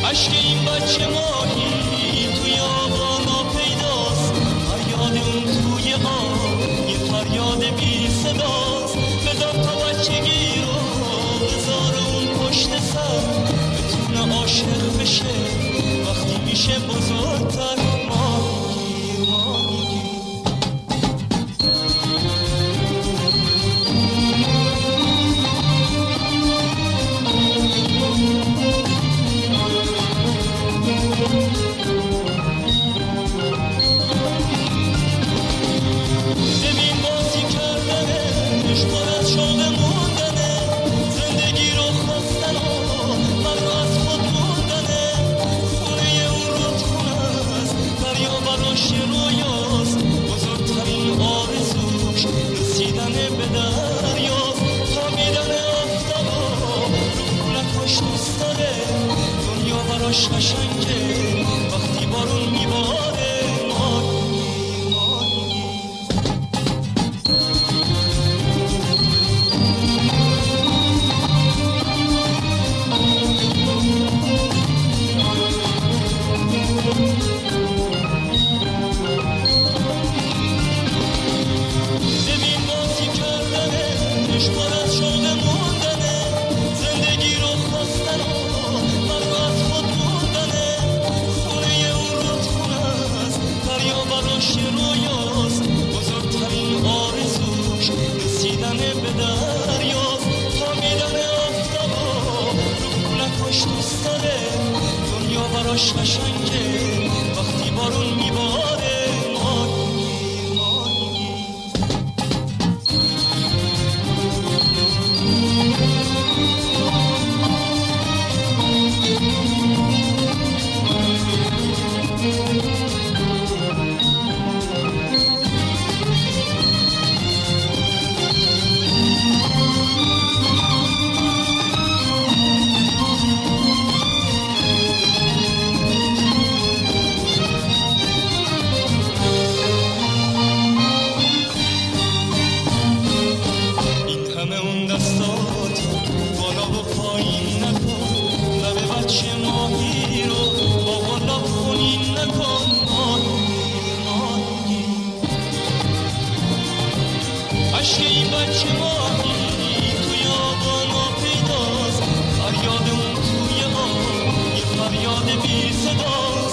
عشق این بچه ماهی توی آبانا پیداست، فریاد اون توی آب یه فریاد بی صداست. بذار تا بچگی رو بذار اون پشت سر، بتونه عاشق بشه وقتی میشه بزرگتر. ببین بازی کردنش پر از شوق موندنه، زندگی رو خواستن و من رو از خود موندنه. خونه اون رودخونه است، دریا براش رویاست، بزرگترین آرزوش رسیدن به دریاست. خوابیدن آفتاب رو کولکش دوست داره، دنیا براش قشنگه وقتی بارون میباره. ببین بازی کردنش پر از شوق موندنه، زندگی رو خواستن و من رو از خود موندنه. خونه اون رودخونه است، دریا براش رویاست، بزرگترین آرزوش رسیدن به دریاست. خوابیدن آفتاب رو کولکش دوست داره، دنیا براش قشنگه وقتی بارون میباره. اون دستات بالا و پایین نکن، لب بچه ماهی رو با بالا خونین نکن. عشق این بچه ماهی توی آبانا پیداست، فریاد اون توی آب یه فریاد بی صداست.